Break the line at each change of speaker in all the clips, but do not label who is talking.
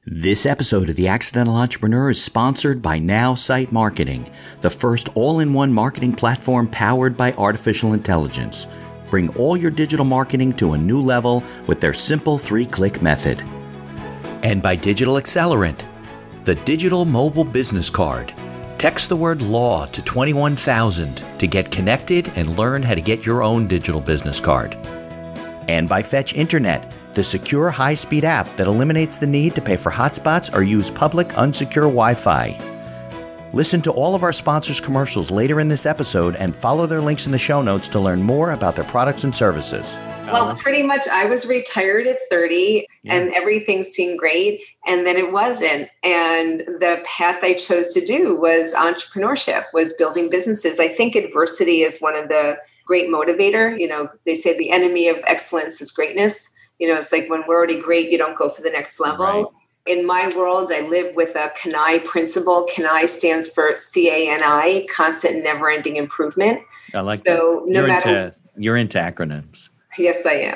This episode of The Accidental Entrepreneur is sponsored by NowSite Marketing, the first all-in-one marketing platform powered by artificial intelligence. Bring all your digital marketing to a new level with their simple 3-click method. And by Digital Accelerant, the digital mobile business card. Text the word LAW to 21,000 to get connected and learn how to get your own digital business card. And by Fetch Internet, the secure high-speed app that eliminates the need to pay for hotspots or use public unsecure Wi-Fi. Listen to all of our sponsors' commercials later in this episode and follow their links in the show notes to learn more about their products and services.
Well, pretty much I was retired at 30 and everything seemed great. And then it wasn't. And the path I chose to do was entrepreneurship, was building businesses. I think adversity is one of the great motivator. You know, they say the enemy of excellence is greatness. You know, it's like when we're already great, you don't go for the next level. Right. In my world, I live with a CANI principle. CANI stands for CANI, constant and never-ending improvement.
I like so that. You're into acronyms.
Yes, I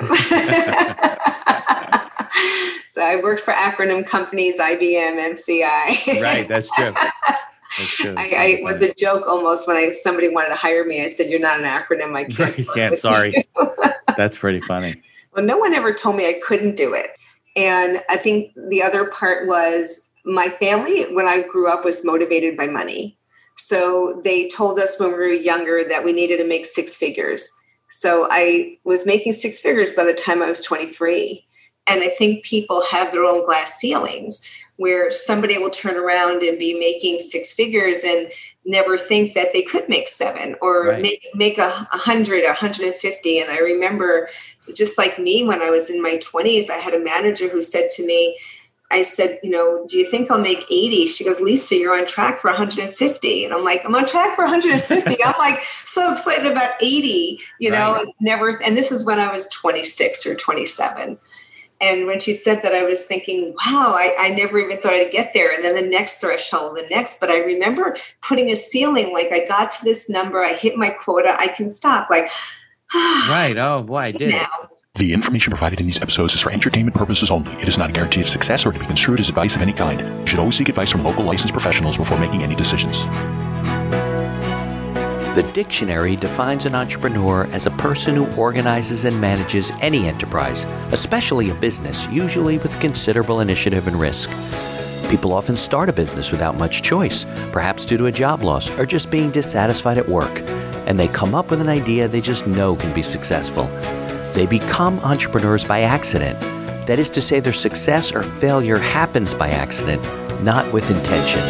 am. So I worked for acronym companies, IBM, MCI.
Right, that's true. That's true.
It was a joke almost when somebody wanted to hire me. I said, "You're not an acronym. I can't."
Yeah, sorry. That's pretty funny.
Well, no one ever told me I couldn't do it. And I think the other part was my family, when I grew up, was motivated by money. So they told us when we were younger that we needed to make 6 figures. So I was making 6 figures by the time I was 23. And I think people have their own glass ceilings where somebody will turn around and be making 6 figures and never think that they could make 7 or make 100, 150. And I remember, just like me, when I was in my 20s, I had a manager who said to me, I said, you know, do you think I'll make 80? She goes, Lisa, you're on track for 150. And I'm like, I'm on track for 150. I'm like so excited about 80, you know, and this is when I was 26 or 27. And when she said that, I was thinking, wow, I never even thought I'd get there. And then the next threshold, but I remember putting a ceiling, like I got to this number, I hit my quota, I can stop. Like,
right. Oh, boy, I did.
Now. The information provided in these episodes is for entertainment purposes only. It is not a guarantee of success or to be construed as advice of any kind. You should always seek advice from local licensed professionals before making any decisions.
The dictionary defines an entrepreneur as a person who organizes and manages any enterprise, especially a business, usually with considerable initiative and risk. People often start a business without much choice, perhaps due to a job loss or just being dissatisfied at work, and they come up with an idea they just know can be successful. They become entrepreneurs by accident. That is to say, their success or failure happens by accident, not with intention.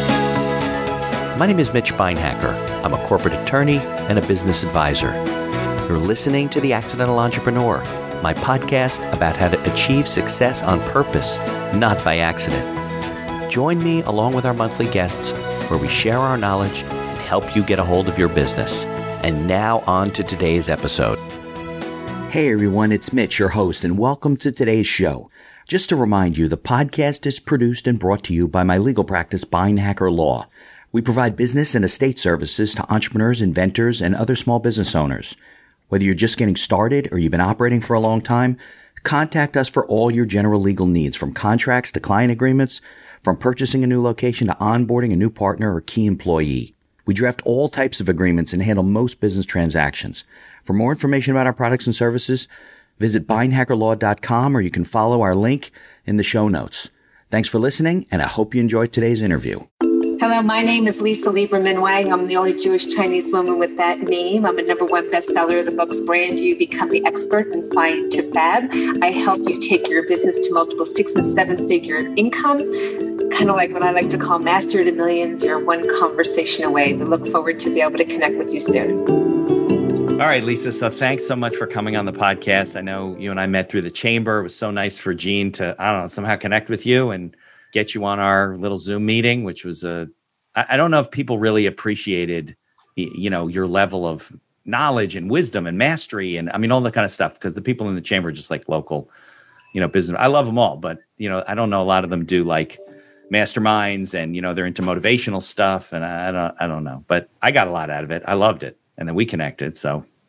My name is Mitch Beinhacker. I'm a corporate attorney and a business advisor. You're listening to The Accidental Entrepreneur, my podcast about how to achieve success on purpose, not by accident. Join me along with our monthly guests where we share our knowledge and help you get a hold of your business. And now on to today's episode. Hey everyone, it's Mitch, your host, and welcome to today's show. Just to remind you, the podcast is produced and brought to you by my legal practice, Beinhacker Law. We provide business and estate services to entrepreneurs, inventors, and other small business owners. Whether you're just getting started or you've been operating for a long time, contact us for all your general legal needs, from contracts to client agreements, from purchasing a new location to onboarding a new partner or key employee. We draft all types of agreements and handle most business transactions. For more information about our products and services, visit beinhackerlaw.com, or you can follow our link in the show notes. Thanks for listening, and I hope you enjoyed today's interview.
Hello, my name is Lisa Lieberman Wang. I'm the only Jewish Chinese woman with that name. I'm a #1 bestseller of the books Brand You, Become the Expert, and Find to Fab. I help you take your business to multiple 6- and 7-figure income. Kind of like what I like to call master to millions. You're one conversation away. We look forward to be able to connect with you soon.
All right, Lisa. So thanks so much for coming on the podcast. I know you and I met through the chamber. It was so nice for Gene to, somehow connect with you and get you on our little Zoom meeting, which was I don't know if people really appreciated, your level of knowledge and wisdom and mastery and all that kind of stuff, because the people in the chamber are just like local, business. I love them all, but, I don't know. A lot of them do like masterminds and, they're into motivational stuff. And I don't know, but I got a lot out of it. I loved it. And then we connected. So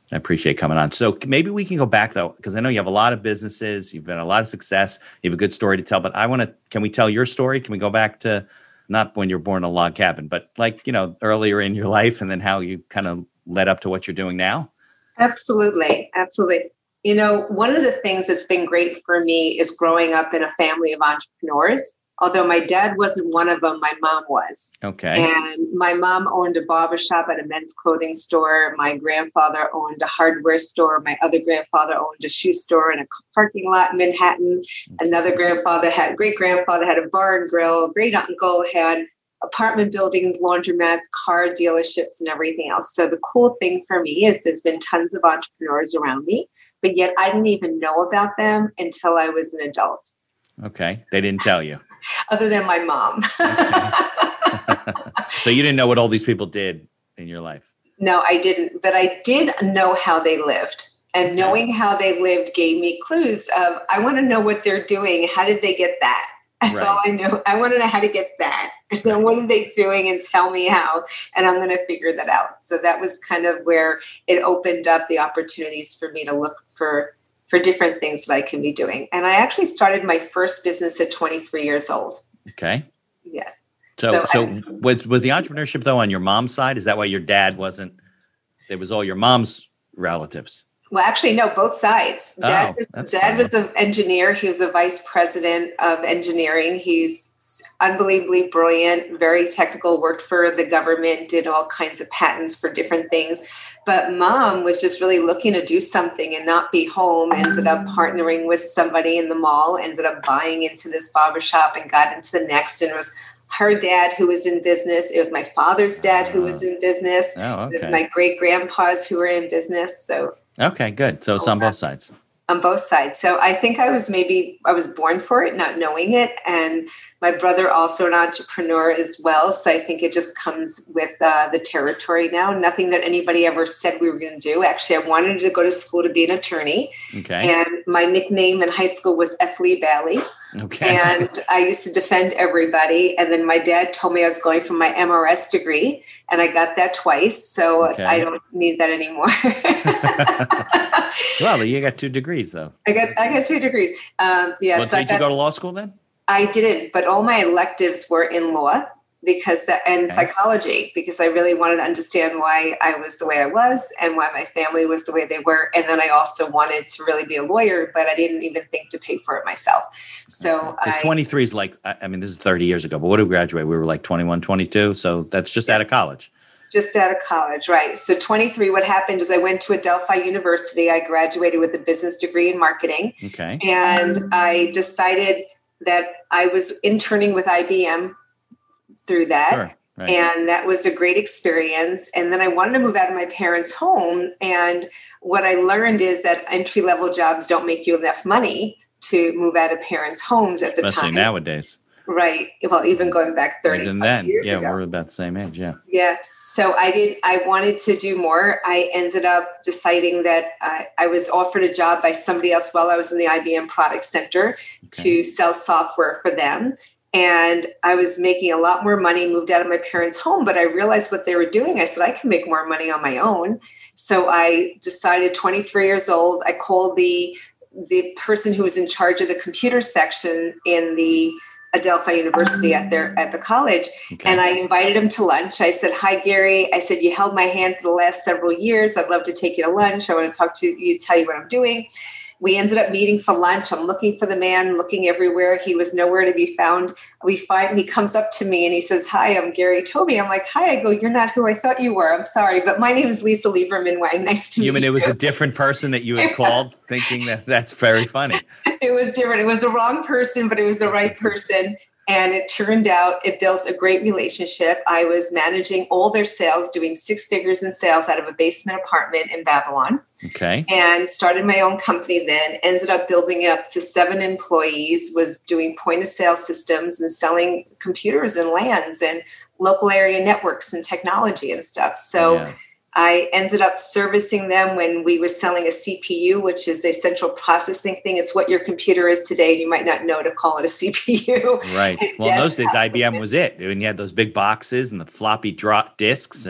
I appreciate coming on. So maybe we can go back though, because I know you have a lot of businesses, you've had a lot of success, you have a good story to tell, but can we tell your story? Can we go back to not when you were born in a log cabin, but like, earlier in your life and then how you kind of led up to what you're doing now?
Absolutely. Absolutely. One of the things that's been great for me is growing up in a family of entrepreneurs. Although my dad wasn't one of them, my mom was.
Okay.
And my mom owned a barbershop at a men's clothing store. My grandfather owned a hardware store. My other grandfather owned a shoe store in a parking lot in Manhattan. Another great grandfather had a bar and grill. Great uncle had apartment buildings, laundromats, car dealerships, and everything else. So the cool thing for me is there's been tons of entrepreneurs around me, but yet I didn't even know about them until I was an adult.
Okay. They didn't tell you.
Other than my mom.
So you didn't know what all these people did in your life? No,
I didn't. But I did know how they lived. And knowing how they lived gave me clues of, I want to know what they're doing. How did they get that? That's all I know. I want to know how to get that. And then what are they doing and tell me how? And I'm going to figure that out. So that was kind of where it opened up the opportunities for me to look for different things that I can be doing. And I actually started my first business at 23 years old.
Okay.
Yes.
So was the entrepreneurship though on your mom's side? Is that why your dad wasn't, it was all your mom's relatives?
Well, actually, no, both Sides. Dad was an engineer. He was a vice president of engineering. He's unbelievably brilliant, very technical, worked for the government, did all kinds of patents for different things. But mom was just really looking to do something and not be home, ended up partnering with somebody in the mall, ended up buying into this barbershop and got into the next. And it was her dad who was in business. It was my father's dad who was in business.
Oh, okay.
It was my great-grandpas who were in business. So
okay, good. So it's on both sides.
On both sides. So I think I was born for it, not knowing it. And my brother also an entrepreneur as well. So I think it just comes with the territory now. Nothing that anybody ever said we were going to do. Actually, I wanted to go to school to be an attorney.
Okay.
And my nickname in high school was F. Lee Bailey.
Okay.
And I used to defend everybody. And then my dad told me I was going for my MRS degree. And I got that twice. So I don't need that anymore.
Well, you got 2 degrees, though.
I got 2 degrees. Yes.
Well, did you go to law school then?
I didn't, but all my electives were in law and psychology, because I really wanted to understand why I was the way I was and why my family was the way they were. And then I also wanted to really be a lawyer, but I didn't even think to pay for it myself. So
23 is like, I mean, this is 30 years ago, but what did we graduate? We were like 21, 22. So that's just out of college.
Just out of college, right. So 23, what happened is I went to Adelphi University. I graduated with a business degree in marketing.
Okay.
And I decided that I was interning with IBM through that.
Sure. Right.
And that was a great experience. And then I wanted to move out of my parents' home. And what I learned is that entry-level jobs don't make you enough money to move out of parents' homes at the time.
Especially nowadays.
Right. Well, even going back 30
even then,
years ago.
Yeah, we're about the same age, yeah.
Yeah. So I wanted to do more. I ended up deciding that I was offered a job by somebody else while I was in the IBM Product Center to sell software for them. And I was making a lot more money, moved out of my parents' home, but I realized what they were doing. I said, I can make more money on my own. So I decided, 23 years old, I called the person who was in charge of the computer section in the Adelphi University at the college. Okay. And I invited him to lunch. I said, hi, Gary. I said, you held my hand for the last several years. I'd love to take you to lunch. I want to talk to you, tell you what I'm doing. We ended up meeting for lunch. I'm looking for the man, looking everywhere. He was nowhere to be found. He comes up to me and he says, hi, I'm Gary Toby. I'm like, hi. I go, you're not who I thought you were. I'm sorry, but my name is Lisa Lieberman Wang. Nice to meet you.
You mean it was a different person that you had called thinking that's very funny?
It was different. It was the wrong person, but it was the right person. And it turned out it built a great relationship. I was managing all their sales, doing 6 figures in sales out of a basement apartment in Babylon.
Okay.
And started my own company then, ended up building it up to 7 employees, was doing point of sale systems and selling computers and LANs and local area networks and technology and stuff. So I ended up servicing them when we were selling a CPU, which is a central processing thing. It's what your computer is today. And you might not know to call it a CPU.
Right. Well, in those days, IBM was it. When you had those big boxes and the floppy drop disks and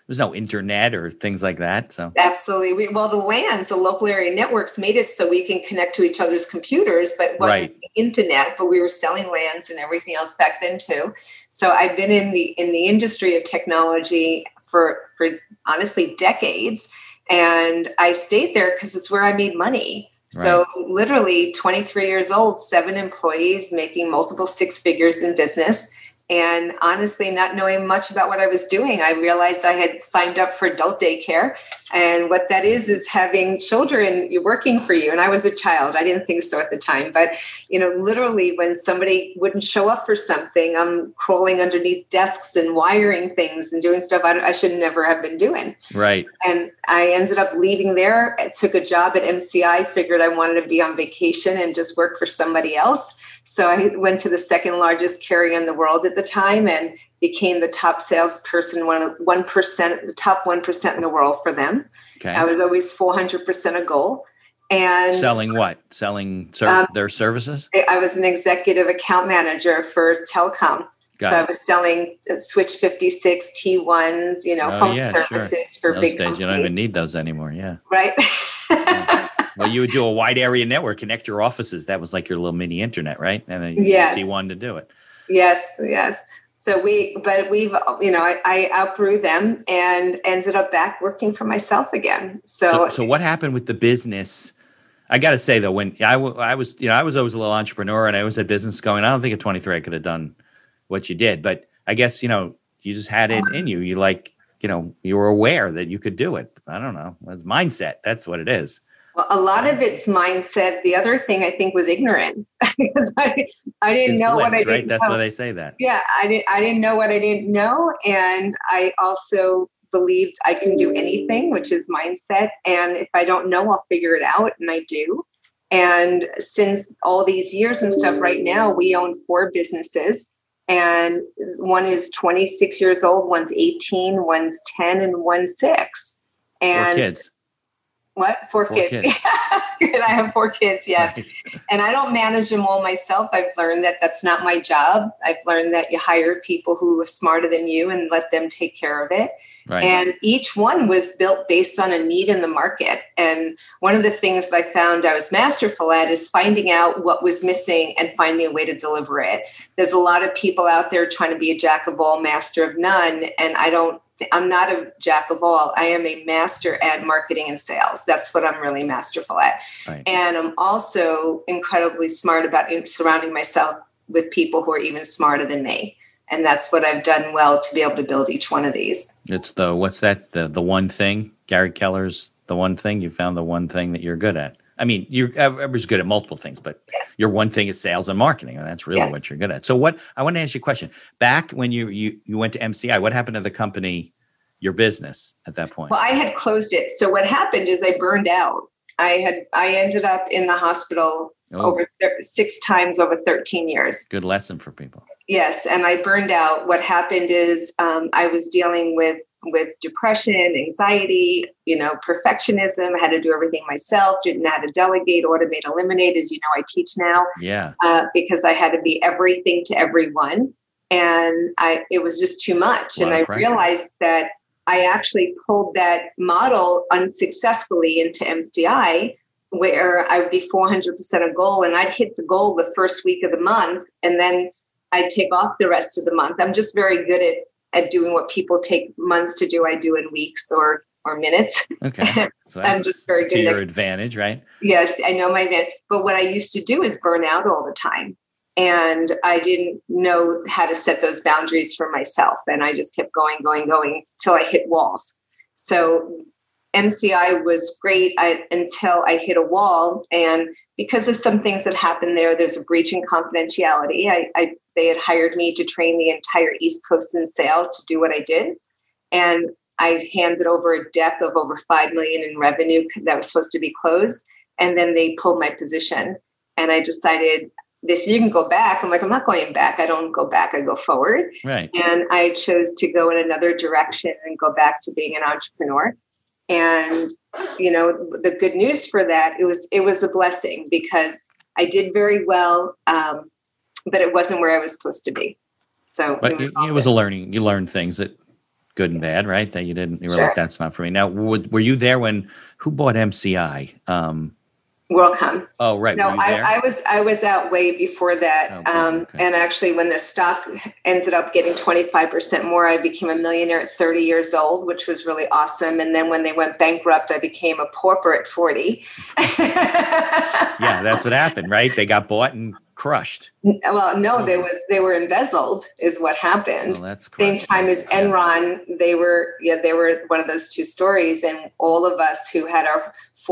was no internet or things like that. So
absolutely. Well, the LANs, the local area networks, made it so we can connect to each other's computers, but it wasn't the internet. But we were selling LANs and everything else back then too. So I've been in the industry of technology for honestly decades, and I stayed there because it's where I made money. Right. So literally 23 years old, 7 employees, making multiple 6 figures in business. And honestly, not knowing much about what I was doing, I realized I had signed up for adult daycare. And what that is having children working for you. And I was a child. I didn't think so at the time. But, literally when somebody wouldn't show up for something, I'm crawling underneath desks and wiring things and doing stuff I should never have been doing.
Right.
And I ended up leaving there. I took a job at MCI, figured I wanted to be on vacation and just work for somebody else. So I went to the second largest carrier in the world at the time and became the top salesperson, the top 1% in the world for them. Okay. I was always 400% a goal. And
selling what? Selling their services?
I was an executive account manager for telecom. I was selling Switch 56, T1s, phone services for
those
big
days,
companies.
You don't even need those anymore. Yeah.
Right.
Yeah. Well, you would do a wide area network, connect your offices. That was like your little mini internet, right? And then you T1 to do it.
Yes. So I outgrew them and ended up back working for myself again. So
what happened with the business? I got to say though, when I was always a little entrepreneur and I always had business going. I don't think at 23 I could have done what you did, but I guess, you just had it in you. You were aware that you could do it. I don't know. It's mindset. That's what it is.
Well, a lot of it's mindset. The other thing I think was ignorance because I didn't know what I didn't know.
That's why they say that.
Yeah, I didn't know what I didn't know, and I also believed I can do anything, which is mindset. And if I don't know, I'll figure it out, and I do. And since all these years and stuff, right now we own 4 businesses, and one is 26 years old, one's 18, one's 10, and one's 6. And
4 kids.
What? 4 kids. Good. I have 4 kids. Yes. Right. And I don't manage them all myself. I've learned that that's not my job. I've learned that you hire people who are smarter than you and let them take care of it. Right. And each one was built based on a need in the market. And one of the things that I found I was masterful at is finding out what was missing and finding a way to deliver it. There's a lot of people out there trying to be a jack of all, master of none. And I'm not a jack of all. I am a master at marketing and sales. That's what I'm really masterful at. Right. And I'm also incredibly smart about surrounding myself with people who are even smarter than me. And that's what I've done well to be able to build each one of these.
It's the one thing, Gary Keller's the one thing. You found the one thing that you're good at. I mean, everybody's good at multiple things, but your one thing is sales and marketing, and that's really what you're good at. So I want to ask you a question. Back when you went to MCI, what happened to the company, your business at that point?
Well, I had closed it. So what happened is I burned out. I ended up in the hospital over 6 times over 13 years.
Good lesson for people.
Yes, and I burned out. What happened is I was dealing with depression, anxiety, perfectionism. I had to do everything myself, didn't know how to delegate, automate, eliminate, as you know, I teach now.
Yeah.
Because I had to be everything to everyone. And it was just too much. And I realized that I actually pulled that model unsuccessfully into MCI, where I would be 400% a goal, and I'd hit the goal the first week of the month, and then I'd take off the rest of the month. I'm just very good at doing what people take months to do. I do in weeks or minutes.
Okay. So
I'm just very good
to your advantage, right?
Yes, I know my advantage. But what I used to do is burn out all the time. And I didn't know how to set those boundaries for myself. And I just kept going till I hit walls. So MCI was great until I hit a wall. And because of some things that happened there's a breach in confidentiality. They had hired me to train the entire East Coast in sales to do what I did. And I handed over a deck of over $5 million in revenue that was supposed to be closed. And then they pulled my position. And I decided, you can go back. I'm like, I'm not going back. I don't go back. I go forward.
Right.
And I chose to go in another direction and go back to being an entrepreneur. And, the good news for that, it was a blessing because I did very well, but it wasn't where I was supposed to be. So,
but it was a learning. You learned things that good and bad, right? That you were
Sure.
like, that's not for me. Now, were you there who bought MCI?
WorldCom.
Oh, right.
No,
Were you there?
I was out way before that.
Oh, okay.
And actually, when the stock ended up getting 25% more, I became a millionaire at 30 years old, which was really awesome. And then when they went bankrupt, I became a pauper at 40.
Yeah, that's what happened, right? They got bought and crushed.
Well, no, they were embezzled is what happened.
Well, that's
same time as Enron. They were one of those two stories. And all of us who had our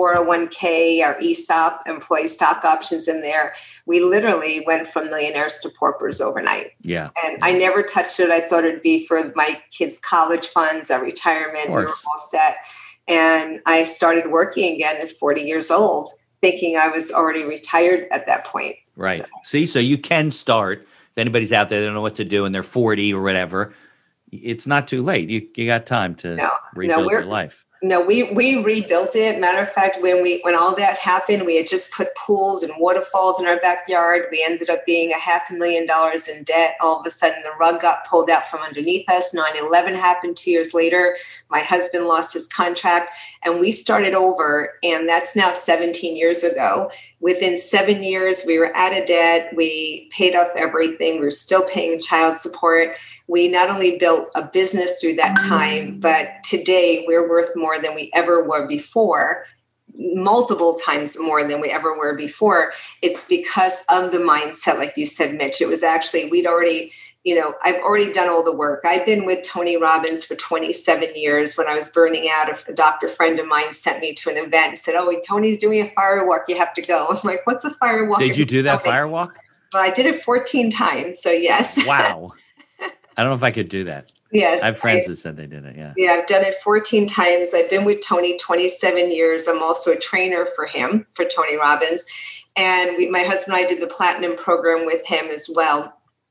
401k, our ESOP, employee stock options in there, we literally went from millionaires to paupers overnight.
Yeah.
And I never touched it. I thought it'd be for my kids' college funds, our retirement. We were all set. And I started working again at 40 years old, thinking I was already retired at that point.
Right. So you can start. If anybody's out there, they don't know what to do and they're 40 or whatever, it's not too late. You got time to rebuild your life.
No, we rebuilt it. Matter of fact, when all that happened, we had just put pools and waterfalls in our backyard. We ended up being $500,000 in debt. All of a sudden, the rug got pulled out from underneath us. 9/11 happened 2 years later. My husband lost his contract, and we started over. And that's now 17 years ago. Within 7 years, we were out of debt. We paid off everything. We were still paying child support. We not only built a business through that time, but today we're worth more than we ever were before, multiple times more than we ever were before. It's because of the mindset, like you said, Mitch. It was actually, I've already done all the work. I've been with Tony Robbins for 27 years. When I was burning out, a doctor friend of mine sent me to an event and said, "Oh, Tony's doing a fire walk. You have to go." I'm like, "What's a fire walk?"
Did you do that fire walk?
Well, I did it 14 times. So yes.
Wow. I don't know if I could do that.
Yes.
I have friends that said they did it. Yeah.
Yeah, I've done it 14 times. I've been with Tony 27 years. I'm also a trainer for him, for Tony Robbins. And my husband and I did the platinum program with him as well.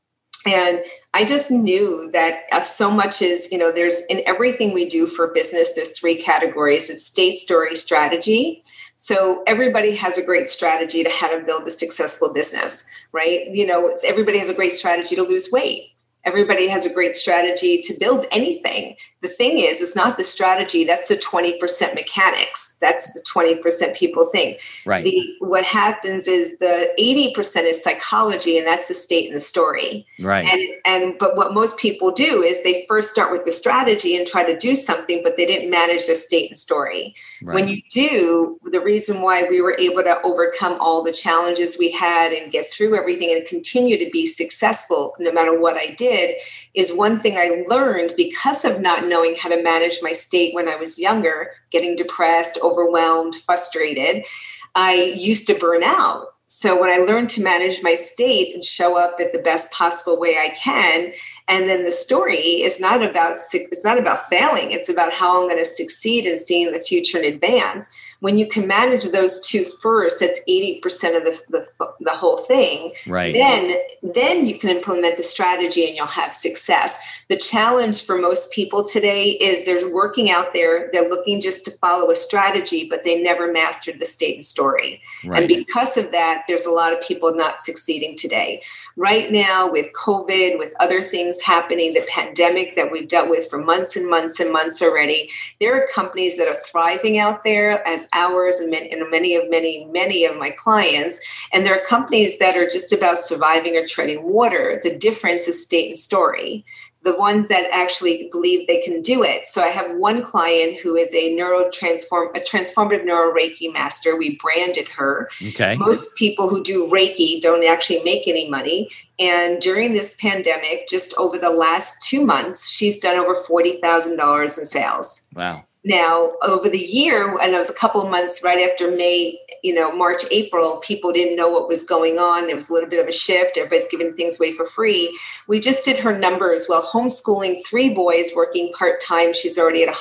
And I just knew that so much is, there's in everything we do for business, there's 3 categories. It's state, story, strategy. So everybody has a great strategy to how to build a successful business, right? Everybody has a great strategy to lose weight. Everybody has a great strategy to build anything. The thing is, it's not the strategy. That's the 20% mechanics. That's the 20% people think.
Right.
What happens is the 80% is psychology, and that's the state and the story.
Right.
But what most people do is they first start with the strategy and try to do something, but they didn't manage their state and story. Right. When you do, the reason why we were able to overcome all the challenges we had and get through everything and continue to be successful no matter what I did is one thing I learned because of not knowing how to manage my state when I was younger, getting depressed, overwhelmed, frustrated. I used to burn out. So when I learned to manage my state and show up at the best possible way I can, and then the story is not about failing. It's about how I'm going to succeed and seeing the future in advance. When you can manage those 2 first, that's 80% of the whole thing.
Right.
Then you can implement the strategy and you'll have success. The challenge for most people today is they're working out there. They're looking just to follow a strategy, but they never mastered the state and story. Right. And because of that, there's a lot of people not succeeding today. Right now, with COVID, with other things happening, the pandemic that we've dealt with for months and months and months already, there are companies that are thriving out there as ours and many of my clients. And there are companies that are just about surviving or treading water. The difference is state and story. The ones that actually believe they can do it. So I have one client who is a transformative neuro Reiki master. We branded her. Okay. Most people who do Reiki don't actually make any money. And during this pandemic, just over the last 2 months, she's done over $40,000 in sales.
Wow.
Now, over the year, and it was a couple of months right after May, March, April, people didn't know what was going on. There was a little bit of a shift. Everybody's giving things away for free. We just did her numbers. Well, homeschooling 3 boys, working part-time, she's already at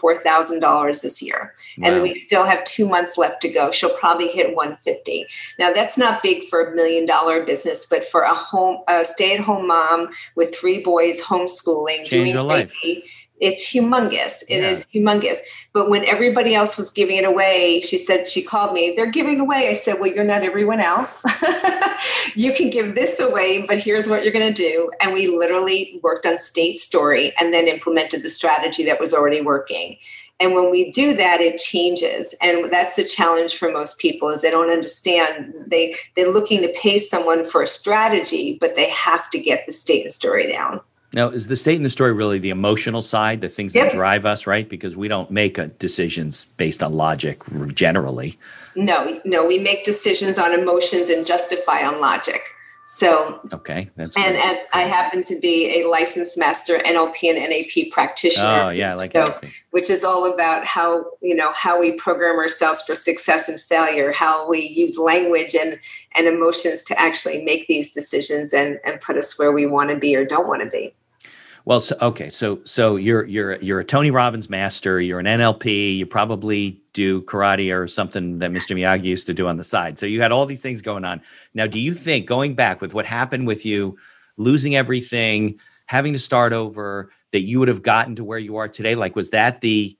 $104,000 this year. Wow. And we still have 2 months left to go. She'll probably hit 150. Now, that's not big for $1 million business, but for a stay-at-home mom with 3 boys homeschooling,
doing
Reiki, It's humongous. It is humongous. But when everybody else was giving it away, she called me, they're giving away. I said, well, you're not everyone else. You can give this away, but here's what you're going to do. And we literally worked on state story and then implemented the strategy that was already working. And when we do that, it changes. And that's the challenge for most people is they don't understand. They're looking to pay someone for a strategy, but they have to get the state and story down.
Now, is the state and the story really the emotional side, the things that drive us, right? Because we don't make decisions based on logic generally.
No, we make decisions on emotions and justify on logic. So,
okay, that's
and
great.
As I happen to be a licensed master NLP and NAP practitioner.
Oh, yeah, I like that.
Which is all about how we program ourselves for success and failure, how we use language and emotions to actually make these decisions and put us where we want to be or don't want to be.
Well, so you're a Tony Robbins master. You're an NLP. You probably do karate or something that Mr. Miyagi used to do on the side. So you had all these things going on. Now, do you think going back with what happened with you, losing everything, having to start over, that you would have gotten to where you are today? Like, was that the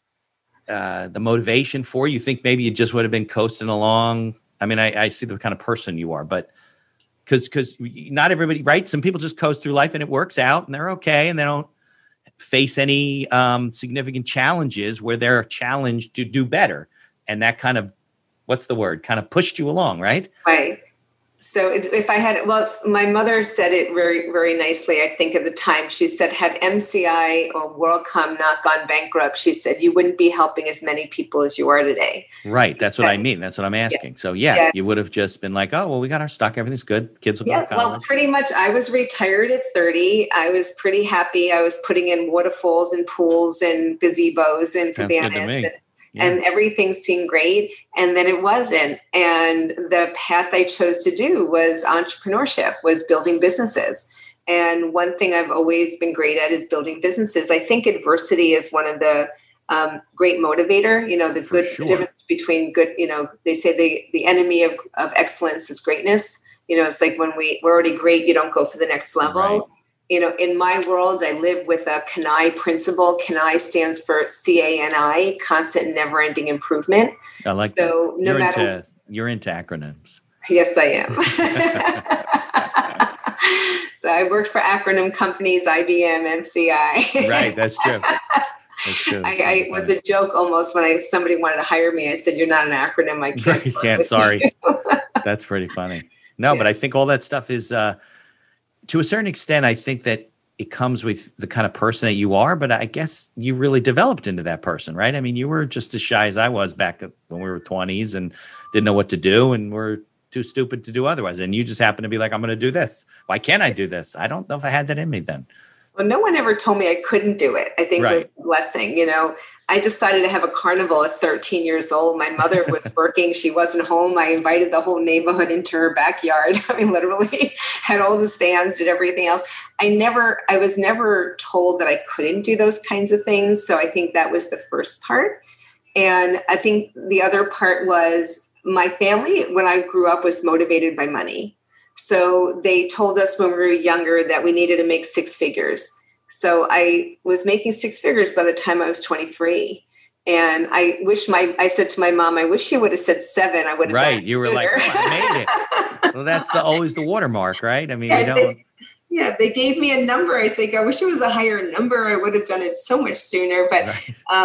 motivation for you? Think maybe you just would have been coasting along? I mean, I see the kind of person you are, but. Because not everybody, right? Some people just coast through life and it works out and they're okay and they don't face any significant challenges where they're challenged to do better. And that kind of, what's the word? Kind of pushed you along, right?
Right. So if I had, my mother said it very, very nicely. I think at the time she said, had MCI or WorldCom not gone bankrupt, she said, you wouldn't be helping as many people as you are today.
Right. That's what I mean. That's what I'm asking. Yeah. So you would have just been like, oh, well, we got our stock. Everything's good. Kids will go to college.
Well, pretty much I was retired at 30. I was pretty happy. I was putting in waterfalls and pools and gazebos and cabanas. And everything seemed great. And then it wasn't. And the path I chose to do was entrepreneurship, was building businesses. And one thing I've always been great at is building businesses. I think adversity is one of the great motivator, the difference between good, they say the enemy of excellence is greatness. It's like when we're already great, you don't go for the next level. Right. In my world, I live with a CANI principle. CANI stands for CANI, constant, never-ending improvement.
I like
so
that. You're into acronyms.
Yes, I am. So I worked for acronym companies, IBM, MCI.
Right, that's true. That's true.
It was a joke almost when somebody wanted to hire me. I said, "You're not an acronym. I can't."
You can't. Sorry. That's pretty funny. No, but I think all that stuff is. To a certain extent, I think that it comes with the kind of person that you are, but I guess you really developed into that person, right? I mean, you were just as shy as I was back when we were 20s and didn't know what to do and were too stupid to do otherwise. And you just happened to be like, I'm going to do this. Why can't I do this? I don't know if I had that in me then.
Well, no one ever told me I couldn't do it. I think it was a blessing. I decided to have a carnival at 13 years old. My mother was working. She wasn't home. I invited the whole neighborhood into her backyard. I mean, literally had all the stands, did everything else. I was never told that I couldn't do those kinds of things. So I think that was the first part. And I think the other part was my family, when I grew up, was motivated by money. So they told us when we were younger that we needed to make six figures. So I was making six figures by the time I was 23. And I said to my mom, I wish you would have said 7. I would have done it
You were
sooner.
like, oh, I made it. Well, that's always the watermark, right? I mean,
they gave me a number. I said, I wish it was a higher number. I would have done it so much sooner. But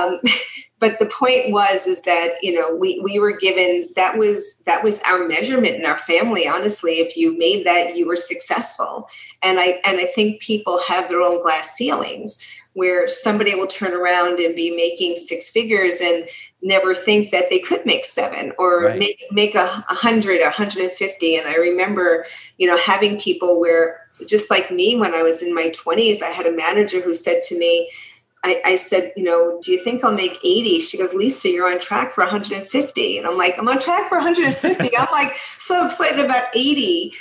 but the point is that, we were given, that was our measurement in our family. Honestly, if you made that, you were successful. And I think people have their own glass ceilings where somebody will turn around and be making six figures and never think that they could make 7 or make 100, 150. And I remember, having people where, just like me, when I was in my 20s, I had a manager who said to me, I said, do you think I'll make 80? She goes, Lisa, you're on track for 150. And I'm like, I'm on track for 150. I'm like so excited about 80,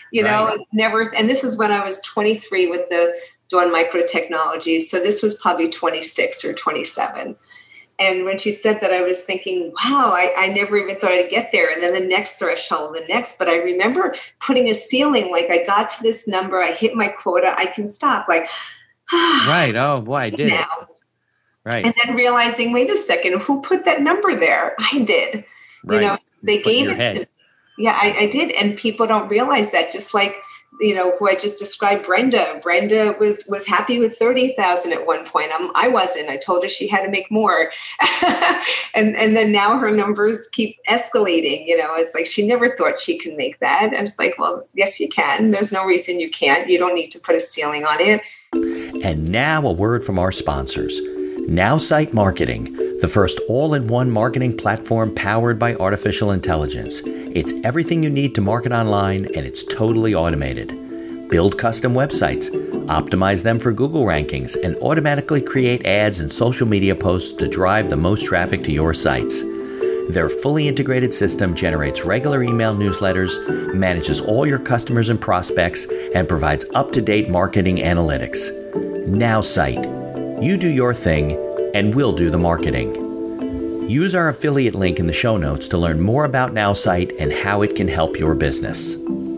and this is when I was 23 with the Dawn Microtechnologies. So this was probably 26 or 27. And when she said that, I was thinking, wow, I never even thought I'd get there. And then the next threshold, but I remember putting a ceiling, like I got to this number, I hit my quota, I can stop. Like,
right. Oh boy, I did
now.
Right.
And then realizing, wait a second, who put that number there? I did.
Right.
They gave it to me. Yeah, I did. And people don't realize that. Just like, who I just described, Brenda. Brenda was happy with 30,000 at one point. I wasn't. I told her she had to make more. and then now her numbers keep escalating. It's like she never thought she could make that. And it's like, well, yes, you can. There's no reason you can't. You don't need to put a ceiling on it.
And now a word from our sponsors. NowSite Marketing, the first all-in-one marketing platform powered by artificial intelligence. It's everything you need to market online, and it's totally automated. Build custom websites, optimize them for Google rankings, and automatically create ads and social media posts to drive the most traffic to your sites. Their fully integrated system generates regular email newsletters, manages all your customers and prospects, and provides up-to-date marketing analytics. NowSite. You do your thing, and we'll do the marketing. Use our affiliate link in the show notes to learn more about NowSite and how it can help your business.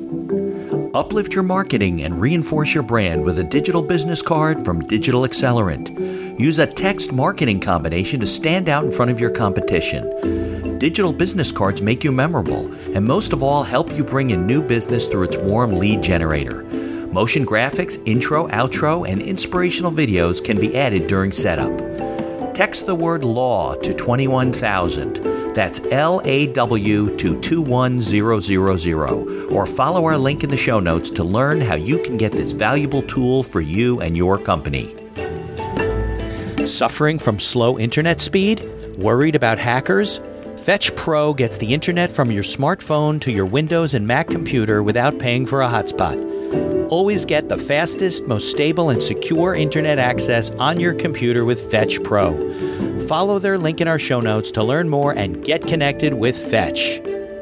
Uplift your marketing and reinforce your brand with a digital business card from Digital Accelerant. Use a text marketing combination to stand out in front of your competition. Digital business cards make you memorable, and most of all, help you bring in new business through its warm lead generator. Motion graphics, intro, outro, and inspirational videos can be added during setup. Text the word LAW to 21,000. That's LAW to 21000. Or follow our link in the show notes to learn how you can get this valuable tool for you and your company. Suffering from slow internet speed? Worried about hackers? Fetch Pro gets the internet from your smartphone to your Windows and Mac computer without paying for a hotspot. Always get the fastest, most stable, and secure internet access on your computer with Fetch Pro. Follow their link in our show notes to learn more and get connected with Fetch.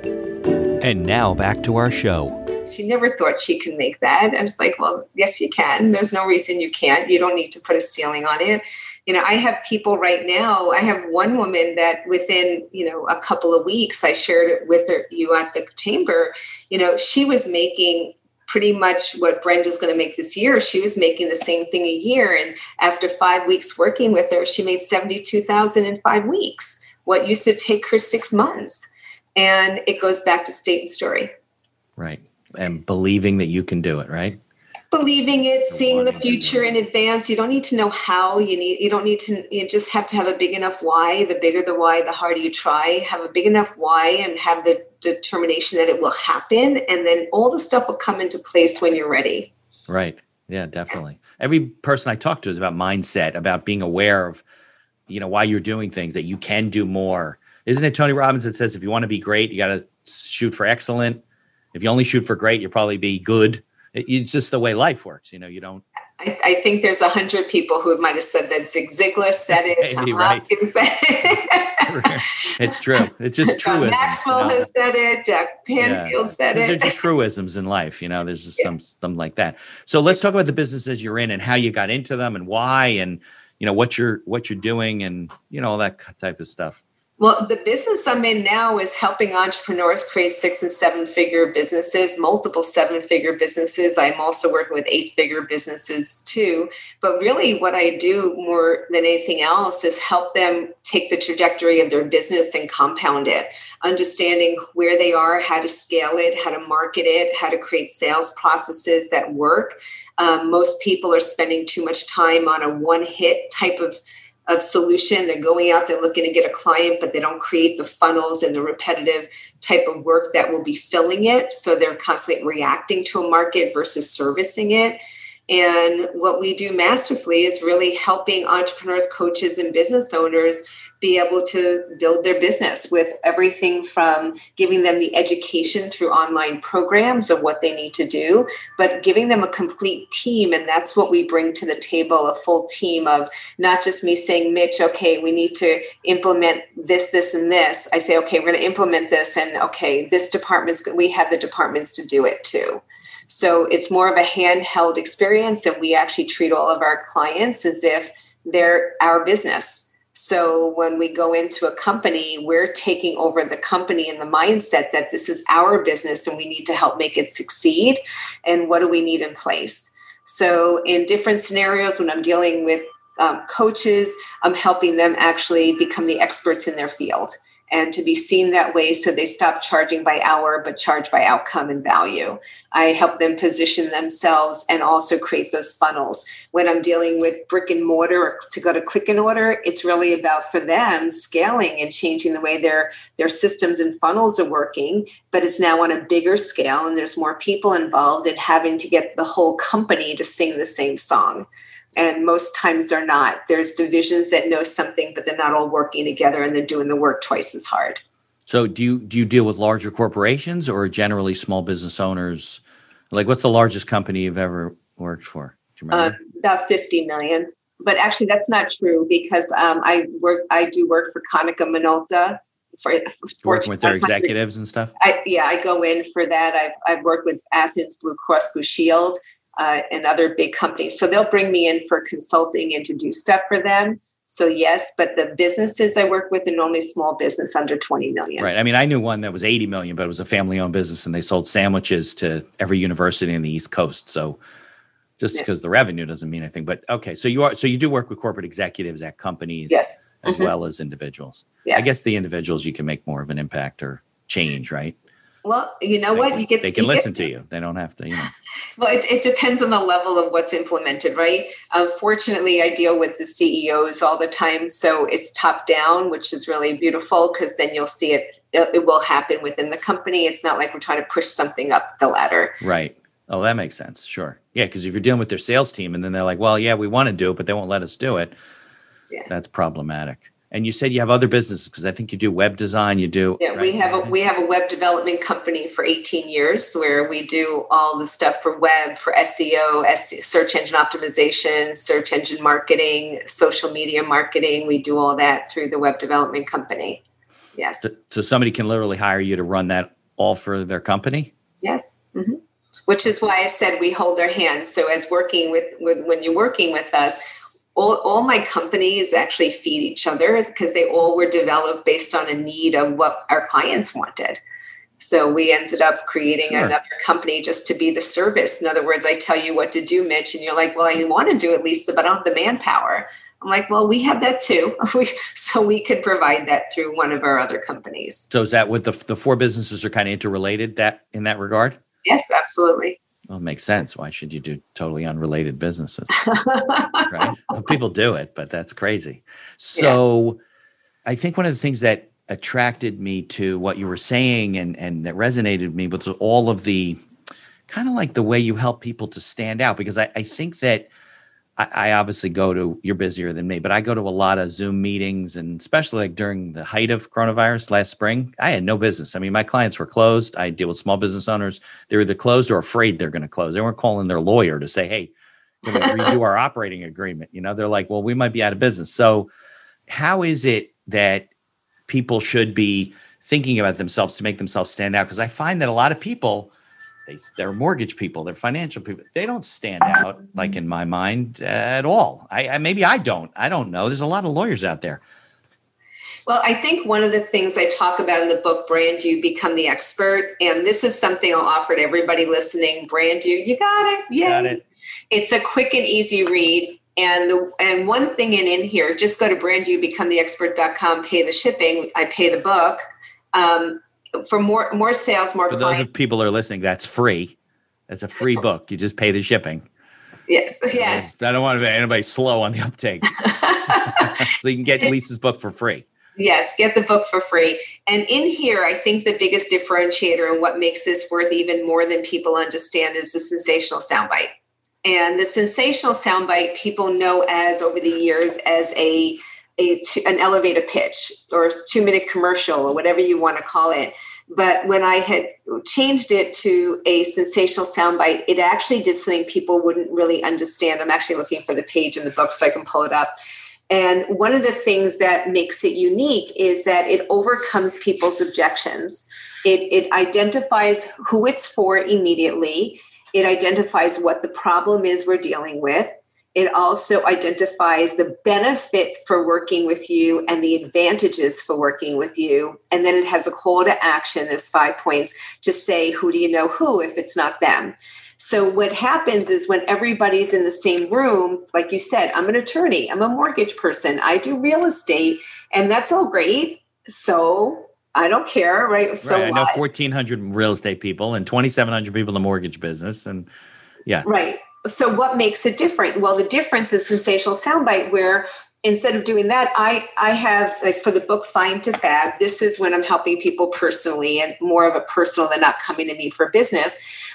And now back to our show.
She never thought she could make that. I was like, well, yes, you can. There's no reason you can't. You don't need to put a ceiling on it. I have people right now. I have one woman that within, a couple of weeks, I shared it with you at the chamber. She was making pretty much what Brenda's going to make this year. She was making the same thing a year. And after 5 weeks working with her, she made $72,000 in 5 weeks, what used to take her 6 months. And it goes back to state and story.
Right. And believing that you can do it, right?
Believing it, seeing the future in advance. You don't need to know how. You just have to have a big enough why. The bigger the why, the harder you try. Have a big enough why and have the determination that it will happen. And then all the stuff will come into place when you're ready.
Right. Yeah, definitely. Every person I talk to is about mindset, about being aware of, why you're doing things, that you can do more. Isn't it Tony Robbins that says, if you want to be great, you got to shoot for excellent. If you only shoot for great, you'll probably be good. It's just the way life works. You don't.
I think there's 100 people who might have said that. Zig Ziglar said it. Tom Hopkins said it.
It's true. It's just truisms.
Maxwell has said it. Jack Canfield said it.
These are just truisms in life. There's just something like that. So let's talk about the businesses you're in and how you got into them and why, and what you're doing and all that type of stuff.
Well, the business I'm in now is helping entrepreneurs create 6- and 7-figure businesses, multiple 7-figure businesses. I'm also working with 8-figure businesses too. But really what I do more than anything else is help them take the trajectory of their business and compound it, understanding where they are, how to scale it, how to market it, how to create sales processes that work. Most people are spending too much time on a one-hit type of solution. They're going out, they're looking to get a client, but they don't create the funnels and the repetitive type of work that will be filling it. So they're constantly reacting to a market versus servicing it. And what we do masterfully is really helping entrepreneurs, coaches, and business owners be able to build their business with everything from giving them the education through online programs of what they need to do, but giving them a complete team. And that's what we bring to the table, a full team of not just me saying, Mitch, okay, we need to implement this, this, and this. I say, okay, we're going to implement this. And okay, we have the departments to do it too. So it's more of a handheld experience, and we actually treat all of our clients as if they're our business. So when we go into a company, we're taking over the company in the mindset that this is our business and we need to help make it succeed. And what do we need in place? So in different scenarios, when I'm dealing with coaches. I'm helping them actually become the experts in their field and to be seen that way, so they stop charging by hour, but charge by outcome and value. I help them position themselves and also create those funnels. When I'm dealing with brick and mortar or to go to click and order, it's really about, for them, scaling and changing the way their systems and funnels are working, but it's now on a bigger scale and there's more people involved in having to get the whole company to sing the same song. And most times they're not. There's divisions that know something, but they're not all working together and they're doing the work twice as hard.
So do you deal with larger corporations or generally small business owners? Like, what's the largest company you've ever worked for? Do you remember?
About 50 million. But actually, that's not true, because I do work for Konica Minolta.
Working with their executives and stuff?
I go in for that. I've worked with Athens Blue Cross Blue Shield. And other big companies. So they'll bring me in for consulting and to do stuff for them. So yes, but the businesses I work with are normally small business under 20 million.
Right. I mean, I knew one that was 80 million, but it was a family-owned business and they sold sandwiches to every university in the East Coast. So just because the revenue doesn't mean anything. But okay, so you do work with corporate executives at companies,
yes,
as well as individuals.
Yes.
I guess the individuals you can make more of an impact or change, right?
Well, you know what?
They can listen to you. They don't have to,
Well, it depends on the level of what's implemented, right? Fortunately, I deal with the CEOs all the time. So it's top down, which is really beautiful, because then you'll see it will happen within the company. It's not like we're trying to push something up the ladder.
Right. Oh, that makes sense. Sure. Yeah, because if you're dealing with their sales team and then they're like, well, yeah, we want to do it, but they won't let us do it. Yeah. That's problematic. And you said you have other businesses, because I think you do web design. You do.
Yeah, right? we have a web development company for 18 years where we do all the stuff for web, for SEO, search engine optimization, search engine marketing, social media marketing. We do all that through the web development company. Yes.
So somebody can literally hire you to run that all for their company?
Yes. Mm-hmm. Which is why I said we hold their hands. So as working with when you're working with us, all my companies actually feed each other, because they all were developed based on a need of what our clients wanted. So we ended up creating another company just to be the service. In other words, I tell you what to do, Mitch, and you're like, well, I want to do it, Lisa, but I don't have the manpower. I'm like, well, we have that too. So we could provide that through one of our other companies.
So is that what the four businesses are kind of interrelated in that regard?
Yes, absolutely.
Well, it makes sense. Why should you do totally unrelated businesses? Right? Well, people do it, but that's crazy. So I think one of the things that attracted me to what you were saying and that resonated with me was all of the kind of like the way you help people to stand out. Because I think that I obviously you're busier than me, but I go to a lot of Zoom meetings, and especially like during the height of coronavirus last spring, I had no business. I mean, my clients were closed. I deal with small business owners. They're either closed or afraid they're going to close. They weren't calling their lawyer to say, hey, can we redo our operating agreement? They're like, well, we might be out of business. So how is it that people should be thinking about themselves to make themselves stand out? Because I find that a lot of people, they're mortgage people, they're financial people. They don't stand out, like in my mind, at all. Maybe I don't know. There's a lot of lawyers out there.
Well, I think one of the things I talk about in the book, Brand You, Become the Expert, and this is something I'll offer to everybody listening, Brand You got it. Yay. Got it. It's a quick and easy read. And one thing in here, just go to brandyoubecomtheexpert.com, pay the shipping. I pay the book. For more sales, more clients.
For those of people who are listening, that's free. That's a free book. You just pay the shipping.
Yes.
I don't want to be anybody slow on the uptake. So you can get Lisa's book for free.
Yes, get the book for free. And in here, I think the biggest differentiator and what makes this worth even more than people understand is the sensational soundbite. And the sensational soundbite people know as over the years as an elevator pitch or a 2-minute commercial or whatever you want to call it. But when I had changed it to a sensational soundbite, it actually did something people wouldn't really understand. I'm actually looking for the page in the book so I can pull it up. And one of the things that makes it unique is that it overcomes people's objections. It identifies who it's for immediately. It identifies what the problem is we're dealing with. It also identifies the benefit for working with you and the advantages for working with you. And then it has a call to action. There's 5 points to say, who do you know who if it's not them? So what happens is when everybody's in the same room, like you said, I'm an attorney, I'm a mortgage person, I do real estate, and that's all great. So I don't care, right? So
I know 1,400 real estate people and 2,700 people in the mortgage business. And yeah.
Right. So what makes it different? Well, the difference is sensational soundbite, where instead of doing that, I have, like, for the book Find to Fab, this is when I'm helping people personally and more of a personal than not coming to me for business.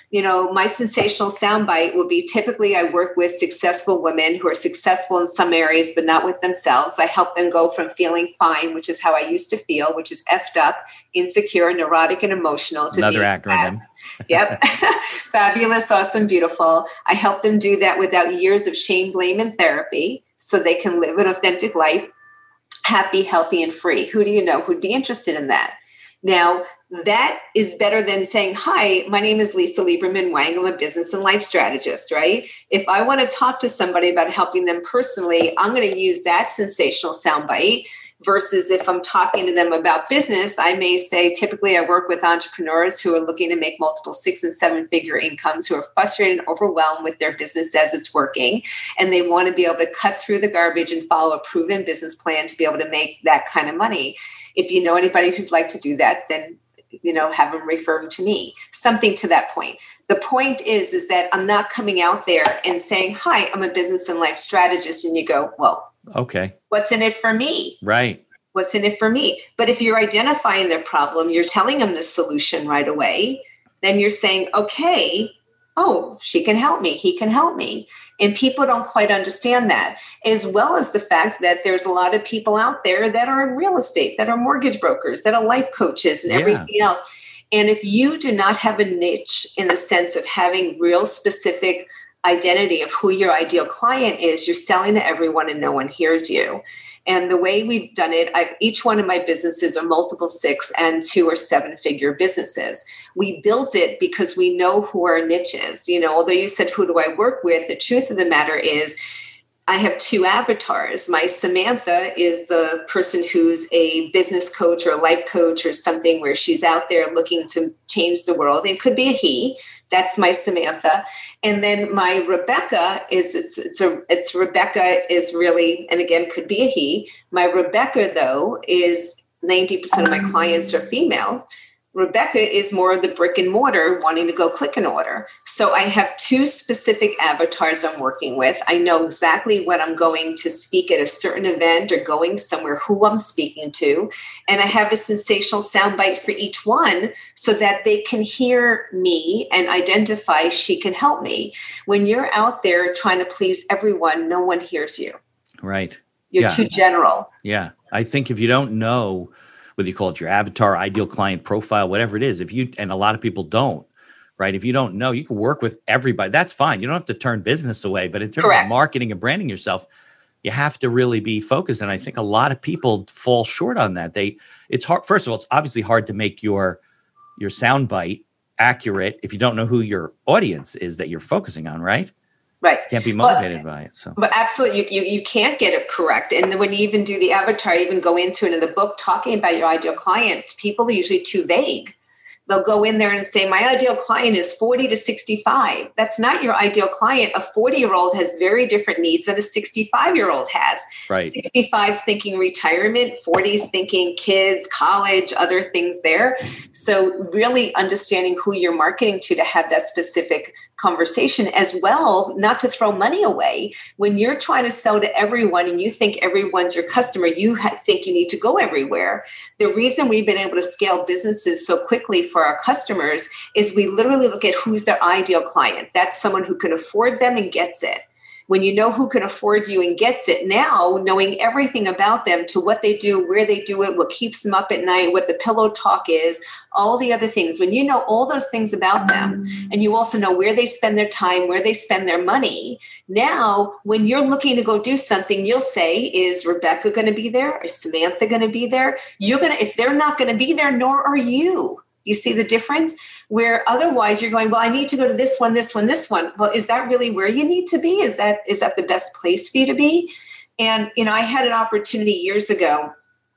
My sensational soundbite will be, typically I work with successful women who are successful in some areas, but not with themselves. I help them go from feeling fine, which is how I used to feel, which is effed up, insecure, neurotic, and emotional, to
another acronym.
Yep. Fabulous, awesome, beautiful. I help them do that without years of shame, blame, and therapy, so they can live an authentic life, happy, healthy, and free. Who do you know who'd be interested in that? Now, that is better than saying, hi, my name is Lisa Lieberman Wang. I'm a business and life strategist, right? If I want to talk to somebody about helping them personally, I'm going to use that sensational soundbite. Versus if I'm talking to them about business, I may say, typically I work with entrepreneurs who are looking to make multiple 6 and 7 figure incomes, who are frustrated and overwhelmed with their business as it's working. And they want to be able to cut through the garbage and follow a proven business plan to be able to make that kind of money. If you know anybody who'd like to do that, then have them refer them to me. Something to that point. The point is that I'm not coming out there and saying, hi, I'm a business and life strategist. And you go, well,
okay,
what's in it for me?
Right.
What's in it for me? But if you're identifying their problem, you're telling them the solution right away, then you're saying, okay, oh, she can help me, he can help me. And people don't quite understand that, as well as the fact that there's a lot of people out there that are in real estate, that are mortgage brokers, that are life coaches and everything else. And if you do not have a niche in the sense of having real specific identity of who your ideal client is, you're selling to everyone and no one hears you. And the way we've done it, each one of my businesses are multiple 6 and 2 or 7 figure businesses. We built it because we know who our niche is. Although you said, who do I work with? The truth of the matter is, I have 2 avatars. My Samantha is the person who's a business coach or a life coach or something, where she's out there looking to change the world. It could be a he. That's my Samantha. And then my Rebecca it's Rebecca is really, and again, could be a he. My Rebecca, though, is 90% of my clients are female. Rebecca is more of the brick and mortar, wanting to go click an order. So I have 2 specific avatars I'm working with. I know exactly when I'm going to speak at a certain event or going somewhere, who I'm speaking to. And I have a sensational soundbite for each one so that they can hear me and identify she can help me. When you're out there trying to please everyone, no one hears you.
Right.
You're too general.
Yeah. I think if you don't know, whether you call it your avatar, ideal client profile, whatever it is, and a lot of people don't, right? If you don't know, you can work with everybody. That's fine. You don't have to turn business away, but in terms of marketing and branding yourself, you have to really be focused. And I think a lot of people fall short on that. It's hard. First of all, it's obviously hard to make your soundbite accurate if you don't know who your audience is that you're focusing on, right?
Right.
Can't be motivated by it. So,
but absolutely, you can't get it correct. And then when you even do the avatar, even go into it in the book, talking about your ideal client, people are usually too vague. They'll go in there and say, my ideal client is 40 to 65. That's not your ideal client. A 40-year-old has very different needs than a 65-year-old has.
Right.
65's thinking retirement, 40's thinking kids, college, other things there. So really understanding who you're marketing to have that specific conversation as well, not to throw money away. When you're trying to sell to everyone and you think everyone's your customer, you think you need to go everywhere. The reason we've been able to scale businesses so quickly for our customers is we literally look at who's their ideal client. That's someone who can afford them and gets it. When you know who can afford you and gets it, now knowing everything about them, to what they do, where they do it, what keeps them up at night, what the pillow talk is, all the other things. When you know all those things about them, and you also know where they spend their time, where they spend their money, now when you're looking to go do something, you'll say, is Rebecca going to be there? Is Samantha going to be there? If they're not going to be there, nor are you. You see the difference? Where otherwise you're going, well, I need to go to this one, this one, this one. Well, is that really where you need to be? Is that the best place for you to be? And, I had an opportunity years ago,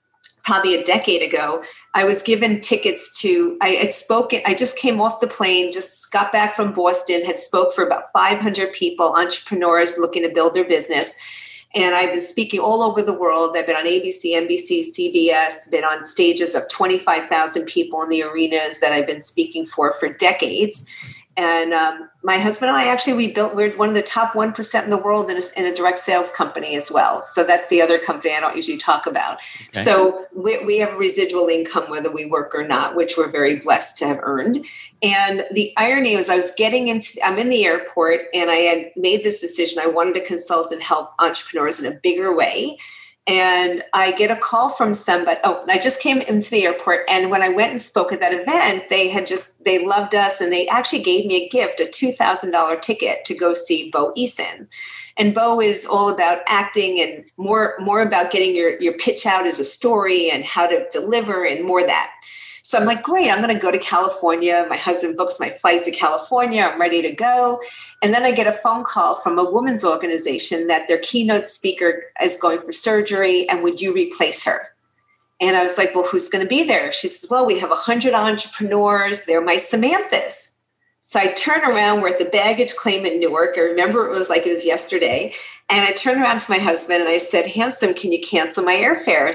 probably a decade ago, I was given tickets to, I had spoken, I just came off the plane, just got back from Boston, had spoke for about 500 people, entrepreneurs looking to build their business. And I've been speaking all over the world. I've been on ABC, NBC, CBS, been on stages of 25,000 people in the arenas that I've been speaking for decades. And my husband and I we're one of the top 1% in the world in a direct sales company as well. So that's the other company I don't usually talk about. Okay. So we have a residual income whether we work or not, which we're very blessed to have earned. And the irony was I'm in the airport and I had made this decision. I wanted to consult and help entrepreneurs in a bigger way. And I get a call from somebody. I just came into the airport. And when I went and spoke at that event, they loved us. And they actually gave me a gift, a $2,000 ticket to go see Bo Eason. And Bo is all about acting and more about getting your pitch out as a story and how to deliver and more of that. So I'm like, great, I'm going to go to California. My husband books my flight to California. I'm ready to go. And then I get a phone call from a women's organization that their keynote speaker is going for surgery. And would you replace her? And I was like, well, who's going to be there? She says, well, we have 100 entrepreneurs. They're my Samanthas. So I turn around, we're at the baggage claim in Newark. I remember it was like it was yesterday. And I turned around to my husband and I said, handsome, can you cancel my airfare?